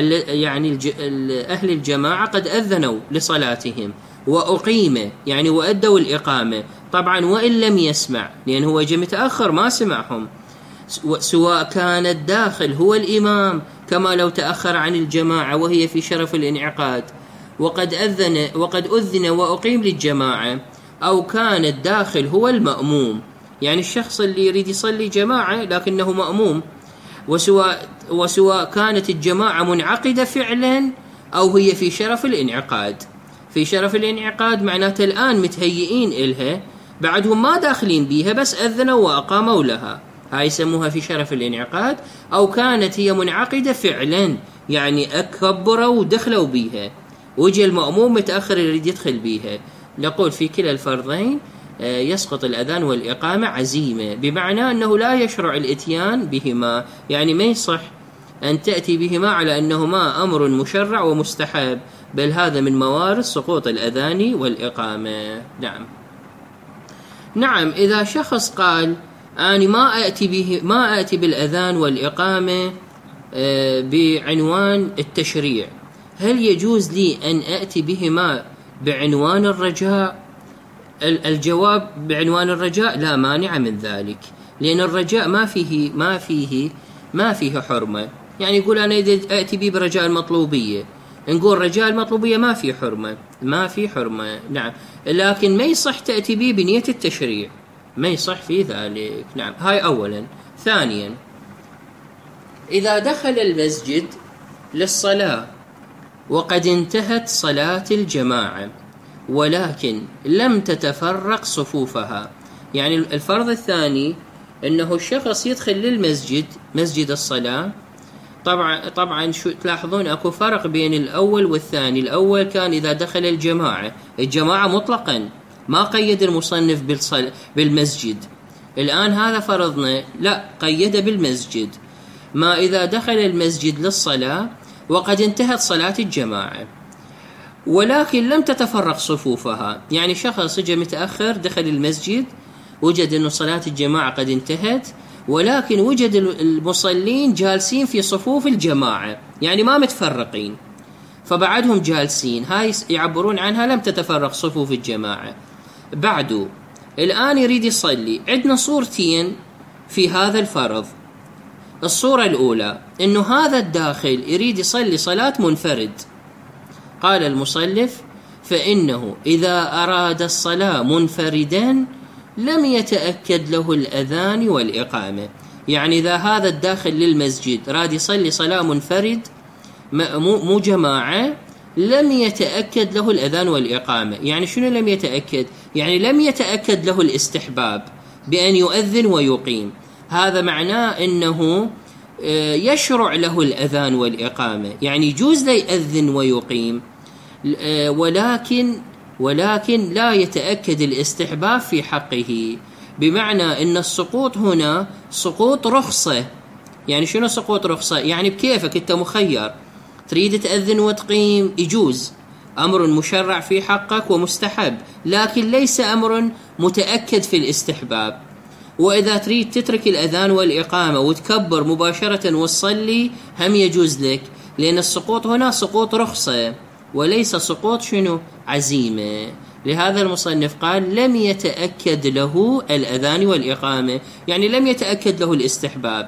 أهل الجماعة قد أذنوا لصلاتهم وأقيم، يعني وأدوا الإقامة، طبعا وإن لم يسمع لأنه هو جاء متأخر ما سمعهم، سواء كان الداخل هو الإمام كما لو تأخر عن الجماعة وهي في شرف الانعقاد وقد أذن وأقيم للجماعة، أو كان الداخل هو المأموم، يعني الشخص اللي يريد يصلي جماعة لكنه مأموم، وسواء كانت الجماعة منعقدة فعلا أو هي في شرف الانعقاد. في شرف الانعقاد معناته الآن متهيئين إلها، بعدهم ما داخلين بيها، بس أذنوا وأقاموا لها، هاي يسموها في شرف الانعقاد. أو كانت هي منعقدة فعلا، يعني أكبروا ودخلوا بيها، وجه المأموم متأخر يريد يدخل بيها، نقول في كلا الفرضين يسقط الأذان والإقامة عزيمة، بمعنى أنه لا يشرع الإتيان بهما، يعني ما يصح أن تأتي بهما على أنهما أمر مشرع ومستحب، بل هذا من موارد سقوط الأذان والإقامة. نعم، إذا شخص قال أنا ما أتي بالأذان والإقامة بعنوان التشريع، هل يجوز لي أن أتي بهما بعنوان الرجاء؟ الجواب بعنوان الرجاء لا مانع من ذلك، لأن الرجاء ما فيه حرمة، يعني يقول أنا أتي به برجاء المطلوبية، نقول رجاء المطلوبية ما في حرمة. نعم، لكن ما يصح تأتي به بنية التشريع، ما يصح في ذلك. نعم، هاي أولا. ثانيا، إذا دخل المسجد للصلاة وقد انتهت صلاة الجماعة ولكن لم تتفرق صفوفها، يعني الفرض الثاني أنه الشخص يدخل للمسجد، مسجد الصلاة، طبعا شو تلاحظون أكو فرق بين الأول والثاني. الأول كان إذا دخل الجماعة مطلقا، ما قيد المصنف بالمسجد. الآن هذا فرضنا لا، قيد بالمسجد، ما إذا دخل المسجد للصلاة وقد انتهت صلاة الجماعة ولكن لم تتفرق صفوفها، يعني شخص جاء متأخر دخل المسجد وجد أن صلاة الجماعة قد انتهت، ولكن وجد المصلين جالسين في صفوف الجماعة، يعني ما متفرقين، فبعدهم جالسين، هاي يعبرون عنها لم تتفرق صفوف الجماعة. بعده الآن يريد يصلي، عندنا صورتين في هذا الفرض. الصورة الأولى أنه هذا الداخل يريد يصلي صلاة منفرد، قال المصنف فإنه إذا أراد الصلاة منفردا لم يتأكد له الأذان والإقامة، يعني إذا هذا الداخل للمسجد راد يصلي صلاة منفرد مو جماعة، لم يتأكد له الأذان والإقامة. يعني شنو لم يتأكد؟ يعني لم يتأكد له الاستحباب بأن يؤذن ويقيم، هذا معناه أنه يشرع له الأذان والإقامة، يعني يجوز له يأذن ويقيم، ولكن ولكن لا يتأكد الاستحباب في حقه، بمعنى أن السقوط هنا سقوط رخصة. يعني شنو سقوط رخصة؟ يعني بكيفك، أنت مخير، تريد تأذن وتقيم يجوز، أمر مشرع في حقك ومستحب، لكن ليس أمر متأكد في الاستحباب. وإذا تريد تترك الأذان والإقامة وتكبر مباشرة وتصلي هم يجوز لك، لأن السقوط هنا سقوط رخصة وليس سقوط شنو؟ عزيمة. لهذا المصنف قال لم يتأكد له الأذان والإقامة، يعني لم يتأكد له الاستحباب.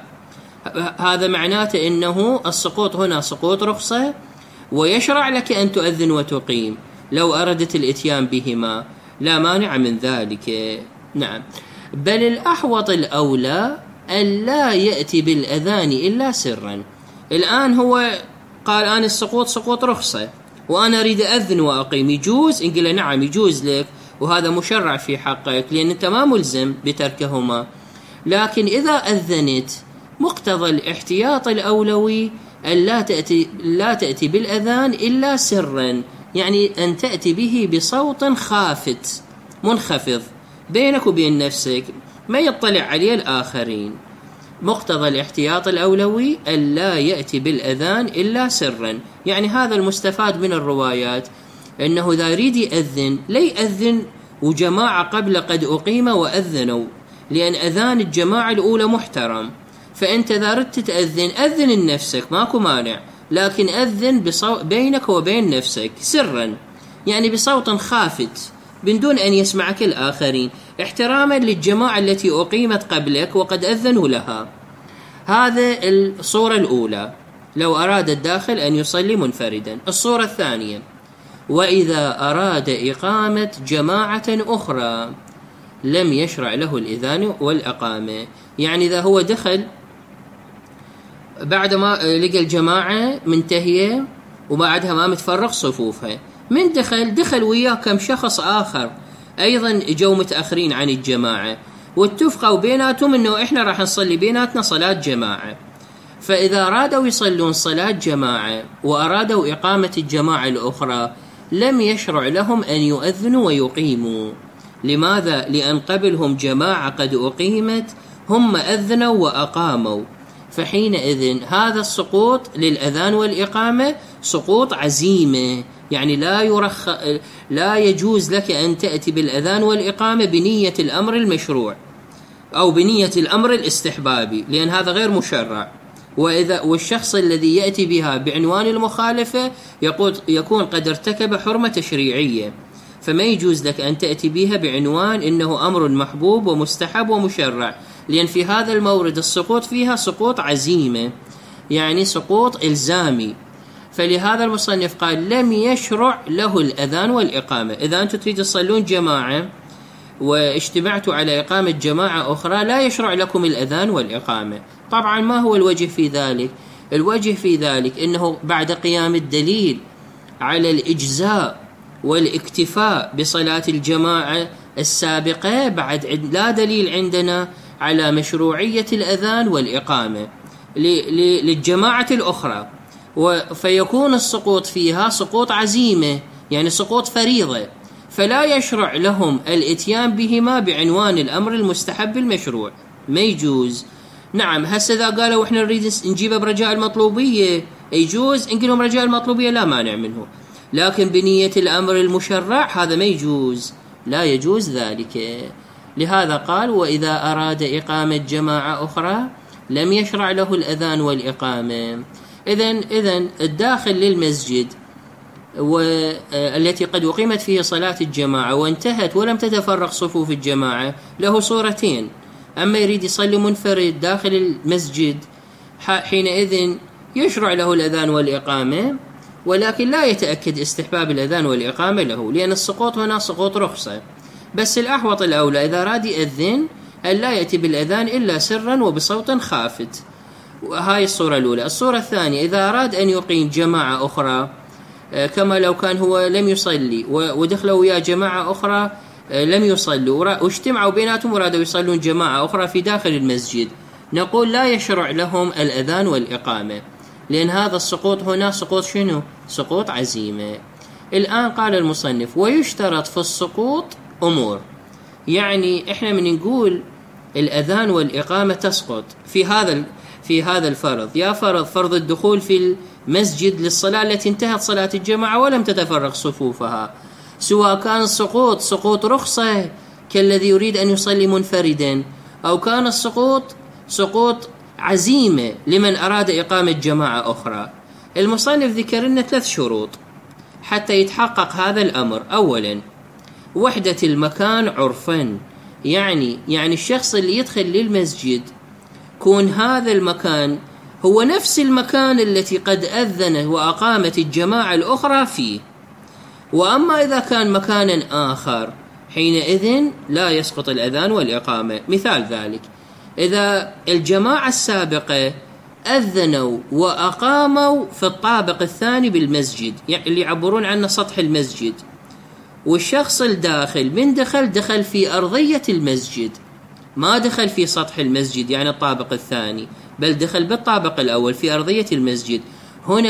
هذا معناته أنه السقوط هنا سقوط رخصة، ويشرع لك أن تؤذن وتقيم لو أردت الإتيان بهما، لا مانع من ذلك. نعم، بل الأحوط الأولى أن لا يأتي بالأذان إلا سرا. الآن هو قال أنا السقوط سقوط رخصة وأنا أريد أذن وأقيم، يجوز؟ إن قل نعم يجوز لك، وهذا مشرع في حقك لأن أنت ما ملزم بتركهما. لكن إذا أذنت مقتضى الاحتياط الأولوي أن لا تأتي بالأذان إلا سرا، يعني أن تأتي به بصوت خافت منخفض بينك وبين نفسك ما يطلع عليه الآخرين. مقتضى الاحتياط الأولوي أن لا يأتي بالأذان إلا سرا، يعني هذا المستفاد من الروايات أنه إذا يريد يأذن لا يأذن وجماعة قبل قد أقيم وأذنوا، لأن أذان الجماعة الأولى محترم. فأنت إذا ردت تأذن أذن لنفسك ماكو مانع، لكن أذن بينك وبين نفسك سرا، يعني بصوت خافت من دون أن يسمعك الآخرين، احتراما للجماعة التي أقيمت قبلك وقد أذنوا لها. هذا الصورة الأولى لو أراد الداخل أن يصلي منفردا. الصورة الثانية وإذا أراد إقامة جماعة أخرى لم يشرع له الإذان والإقامة. يعني إذا هو دخل بعد ما لقى الجماعة منتهية وبعدها ما متفرق صفوفها، من دخل وياه كم شخص آخر أيضا جو متأخرين عن الجماعة، واتفقوا بيناتهم أنه إحنا راح نصلي بيناتنا صلاة جماعة. فإذا أرادوا يصلون صلاة جماعة وأرادوا إقامة الجماعة الأخرى لم يشرع لهم أن يؤذنوا ويقيموا. لماذا؟ لأن قبلهم جماعة قد أقيمت هم أذنوا وأقاموا، فحينئذ هذا السقوط للأذان والإقامة سقوط عزيمة، يعني لا يجوز لك أن تأتي بالأذان والإقامة بنية الأمر المشروع أو بنية الأمر الاستحبابي، لأن هذا غير مشرع. والشخص الذي يأتي بها بعنوان المخالفة يكون قد ارتكب حرمة تشريعية، فما يجوز لك أن تأتي بها بعنوان إنه أمر محبوب ومستحب ومشرع، لأن في هذا المورد السقوط فيها سقوط عزيمة، يعني سقوط إلزامي. فلهذا المصنف قال لم يشرع له الأذان والإقامة. إذا أنتم تريد تصلون جماعة واجتمعتوا على إقامة جماعة أخرى لا يشرع لكم الأذان والإقامة. طبعا ما هو الوجه في ذلك؟ الوجه في ذلك إنه بعد قيام الدليل على الإجزاء والاكتفاء بصلاة الجماعة السابقة بعد لا دليل عندنا على مشروعية الأذان والإقامة للجماعة الأخرى، فيكون السقوط فيها سقوط عزيمة، يعني سقوط فريضة، فلا يشرع لهم الاتيان بهما بعنوان الأمر المستحب المشروع، ما يجوز. نعم، هسه إذا قالوا إحنا نريد نجيبه برجاء المطلوبية يجوز، إن قلهم رجاء المطلوبية لا مانع منه، لكن بنية الأمر المشرع هذا ما يجوز، لا يجوز ذلك. لهذا قال وإذا أراد إقامة جماعة أخرى لم يشرع له الأذان والإقامة. إذن الداخل للمسجد والتي قد أقيمت فيه صلاة الجماعة وانتهت ولم تتفرق صفوف الجماعة له صورتين: أما يريد يصلي منفرد داخل المسجد حينئذ يشرع له الأذان والإقامة، ولكن لا يتأكد استحباب الأذان والإقامة له، لأن السقوط هنا سقوط رخصة. بس الأحوط الأولى إذا أراد يأذن أن لا يأتي بالأذان إلا سرا وبصوت خافت. وهاي الصورة الأولى. الصورة الثانية إذا أراد أن يقيم جماعة أخرى كما لو كان هو لم يصلي ودخلوا ويا جماعة أخرى لم يصلوا واجتمعوا بيناتهم ورادوا يصلون جماعة أخرى في داخل المسجد، نقول لا يشرع لهم الأذان والإقامة، لأن هذا السقوط هنا سقوط شنو؟ سقوط عزيمة. الآن قال المصنف ويشترط في السقوط أمور. يعني إحنا من نقول الأذان والإقامة تسقط في هذا الفرض، يا فرض الدخول في المسجد للصلاة التي انتهت صلاة الجماعة ولم تتفرق صفوفها، سواء كان السقوط سقوط رخصة كالذي يريد أن يصلي منفردا، أو كان السقوط سقوط عزيمة لمن أراد إقامة جماعة أخرى. المصنف ذكر لنا 3 شروط حتى يتحقق هذا الأمر. أولا وحدة المكان عرفا، يعني الشخص اللي يدخل للمسجد كون هذا المكان هو نفس المكان التي قد أذنت وأقامت الجماعة الأخرى فيه. وأما إذا كان مكانا آخر حينئذ لا يسقط الأذان والإقامة. مثال ذلك إذا الجماعة السابقة أذنوا وأقاموا في الطابق الثاني بالمسجد، يعني اللي يعبرون عنه سطح المسجد، والشخص الداخل من دخل في أرضية المسجد، ما دخل في سطح المسجد يعني الطابق الثاني، بل دخل بالطابق الأول في أرضية المسجد. هنا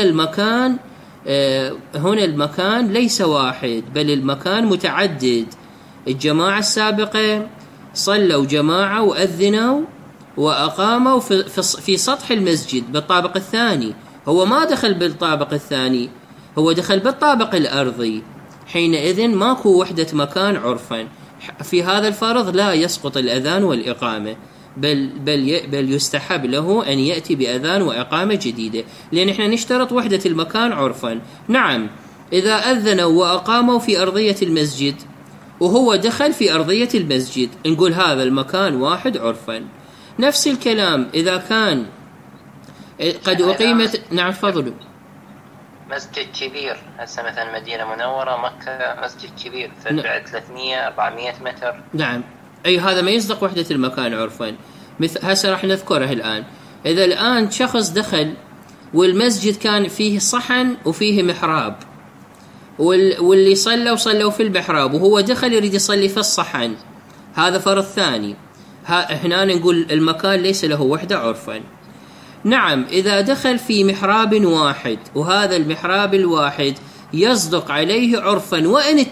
المكان ليس واحد بل المكان متعدد. الجماعة السابقة صلوا جماعة وأذنوا وأقاموا في سطح المسجد بالطابق الثاني، هو ما دخل بالطابق الثاني، هو دخل بالطابق الأرضي. حينئذ ماكو وحدة مكان عرفا. في هذا الفرض لا يسقط الأذان والإقامة، بل يستحب له أن يأتي بأذان وإقامة جديدة، لأن إحنا نشترط وحدة المكان عرفا. نعم إذا أذنوا وأقاموا في أرضية المسجد وهو دخل في أرضية المسجد نقول هذا المكان واحد عرفا. نفس الكلام إذا كان قد أقيمت. نعم تفضلوا. مسجد كبير هسه مثلا مدينة منورة مكة مسجد كبير تبع 300-400 متر. نعم أي هذا ما يصدق وحدة المكان عرفا. هسه راح نذكره الآن. إذا الآن شخص دخل والمسجد كان فيه صحن وفيه محراب، واللي صلوا في المحراب وهو دخل يريد يصلي في الصحن، هذا فرض ثاني. هنا نقول المكان ليس له وحدة عرفا. نعم إذا دخل في محراب واحد وهذا المحراب الواحد يصدق عليه عرفا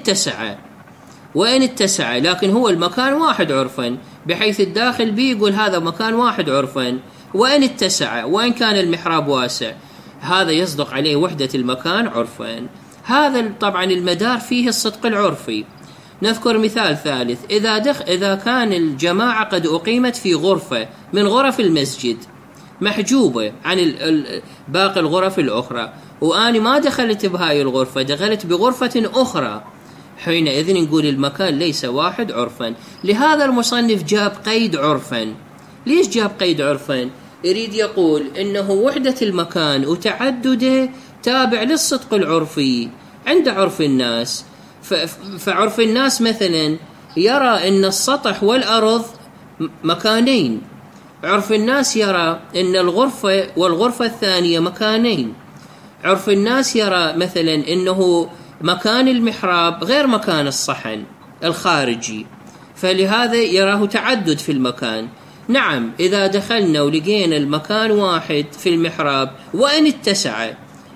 وإن اتسع لكن هو المكان واحد عرفا، بحيث الداخل بيه يقول هذا مكان واحد عرفا، وإن اتسع وإن كان المحراب واسع هذا يصدق عليه وحدة المكان عرفا. هذا طبعا المدار فيه الصدق العرفي. نذكر مثال ثالث. إذا كان الجماعة قد أقيمت في غرفة من غرف المسجد محجوبة عن باقي الغرف الأخرى، وأنا ما دخلت بهاي الغرفة، دخلت بغرفة أخرى، حينئذ نقول المكان ليس واحد عرفا. لهذا المصنف جاب قيد عرفا. ليش جاب قيد عرفا؟ يريد يقول إنه وحدة المكان وتعدده تابع للصدق العرفي عند عرف الناس. فعرف الناس مثلا يرى أن السطح والأرض مكانين، عرف الناس يرى أن الغرفة والغرفة الثانية مكانين، عرف الناس يرى مثلا أنه مكان المحراب غير مكان الصحن الخارجي، فلهذا يراه تعدد في المكان. نعم إذا دخلنا ولقينا المكان واحد في المحراب وإن اتسع،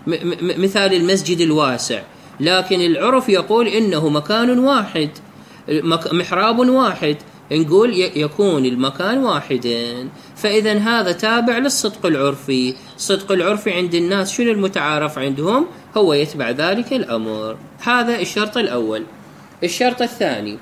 مثال المسجد الواسع، لكن العرف يقول إنه مكان واحد محراب واحد، نقول يكون المكان واحدا. فإذا هذا تابع للصدق العرفي. الصدق العرفي عند الناس شنو المتعارف عندهم؟ هو يتبع ذلك الأمر. هذا الشرط الأول. الشرط الثاني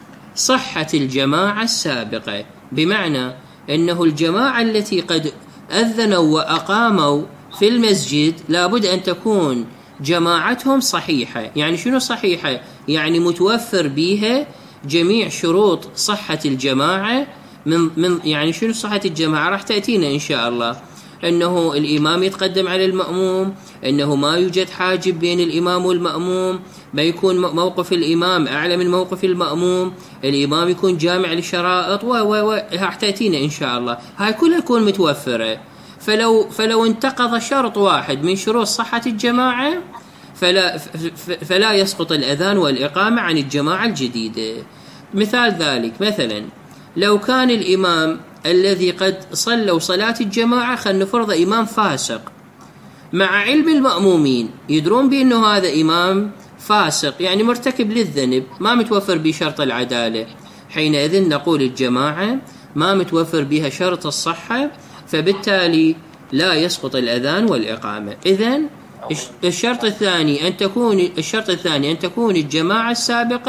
صحة الجماعة السابقة، بمعنى أنه الجماعة التي قد أذنوا وأقاموا في المسجد لابد أن تكون جماعتهم صحيحة. يعني شنو صحيحة؟ يعني متوفر بها جميع شروط صحة الجماعة. من يعني شنو صحة الجماعة؟ راح تأتينا إن شاء الله. أنه الإمام يتقدم على المأموم، أنه ما يوجد حاجب بين الإمام والمأموم، ما يكون موقف الإمام أعلى من موقف المأموم، الإمام يكون جامع للشرائط راح تأتينا إن شاء الله. هاي كلها تكون متوفرة. فلو انتقض شرط واحد من شروط صحة الجماعة فلا يسقط الأذان والإقامة عن الجماعة الجديدة. مثال ذلك مثلا لو كان الإمام الذي قد صلوا صلاة الجماعة خلينا نفرض إمام فاسق، مع علم المأمومين يدرون بأنه هذا إمام فاسق يعني مرتكب للذنب ما متوفر به شرط العدالة، حينئذ نقول الجماعة ما متوفر بها شرط الصحة، فبالتالي لا يسقط الأذان والإقامة. إذن الشرط الثاني أن تكون الجماعة السابقة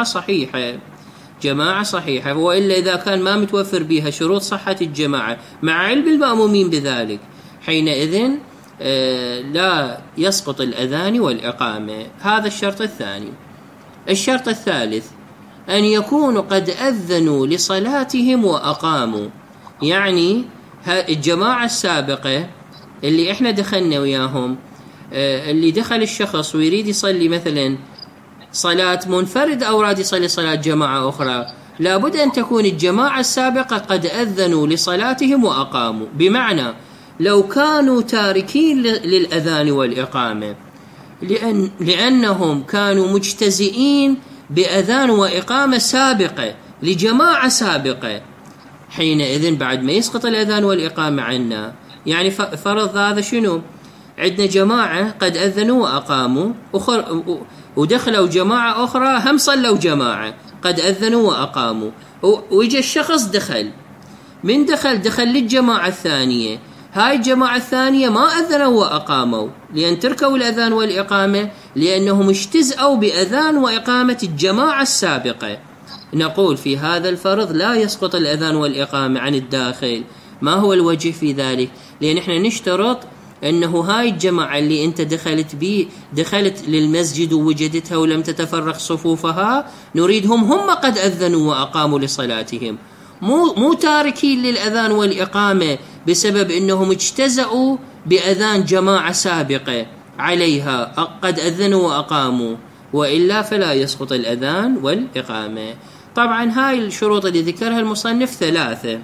جماعة صحيحة، وإلا إذا كان ما متوفر بها شروط صحة الجماعة مع علم المأمومين بذلك، حينئذ لا يسقط الأذان والإقامة. هذا الشرط الثاني. الشرط الثالث أن يكونوا قد أذنوا لصلاتهم وأقاموا، يعني الجماعة السابقة اللي إحنا دخلنا وياهم، اللي دخل الشخص ويريد يصلي مثلا صلاة منفرد أو راد يصلي صلاة جماعة أخرى، لابد أن تكون الجماعة السابقة قد أذنوا لصلاتهم وأقاموا، بمعنى لو كانوا تاركين للأذان والإقامة لأنهم كانوا مجتزئين بأذان وإقامة سابقة لجماعة سابقة، حينئذ بعد ما يسقط الأذان والإقامة عنا. يعني فرض هذا شنو؟ عندنا جماعة قد أذنوا وأقاموا، ودخلوا جماعة أخرى هم صلوا جماعة قد أذنوا وأقاموا، ويجي الشخص دخل للجماعة الثانية، هاي الجماعة الثانية ما أذنوا وأقاموا لأن تركوا الأذان والإقامة لأنهم اجتزأوا بأذان وإقامة الجماعة السابقة. نقول في هذا الفرض لا يسقط الأذان والإقامة عن الداخل. ما هو الوجه في ذلك؟ لأن احنا نشترط أنه هاي الجماعة اللي أنت دخلت للمسجد ووجدتها ولم تتفرق صفوفها، نريدهم هم قد أذنوا وأقاموا لصلاتهم، مو تاركين للأذان والإقامة بسبب أنهم اجتزأوا بأذان جماعة سابقة عليها قد أذنوا وأقاموا، وإلا فلا يسقط الأذان والإقامة. طبعا هاي الشروط اللي ذكرها المصنف 3،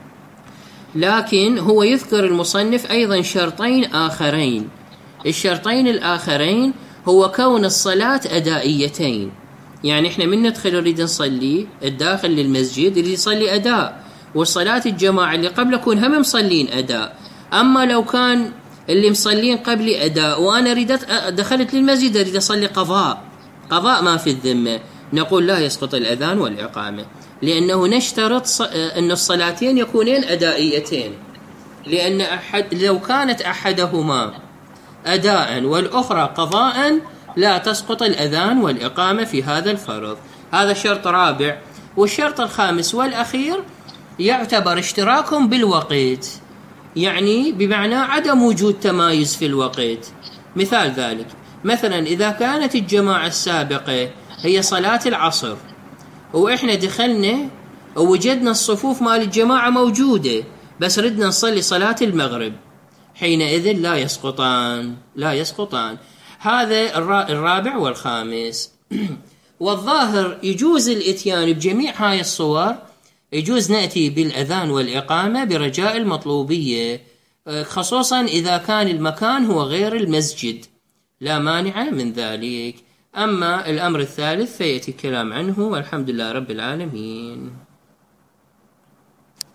لكن هو يذكر المصنف أيضا شرطين آخرين. الشرطين الآخرين هو كون الصلاة أدائيتين، يعني إحنا من ندخل نريد نصلي الداخل للمسجد اللي يصلي أداء، والصلاة الجماعة اللي قبل يكون هم مصلين أداء. أما لو كان اللي مصلين قبلي أداء وأنا دخلت للمسجد أريد أصلي قضاء ما في الذمة، نقول لا يسقط الأذان والإقامة، لأنه نشترط أن الصلاتين يكونين أدائيتين، لأن لو كانت أحدهما أداء والأخرى قضاء لا تسقط الأذان والإقامة في هذا الفرض. هذا شرط رابع. والشرط الخامس والأخير يعتبر اشتراكهم بالوقت، يعني بمعنى عدم وجود تمايز في الوقت. مثال ذلك مثلا إذا كانت الجماعة السابقة هي صلاة العصر وإحنا دخلنا ووجدنا الصفوف مال الجماعة موجودة بس ردنا نصلي صلاة المغرب، حينئذ لا يسقطان. هذا الرابع والخامس. والظاهر يجوز الاتيان بجميع هاي الصور، يجوز نأتي بالأذان والإقامة برجاء المطلوبية، خصوصا إذا كان المكان هو غير المسجد، لا مانع من ذلك. أما الأمر الثالث فيأتي الكلام عنه، والحمد لله رب العالمين.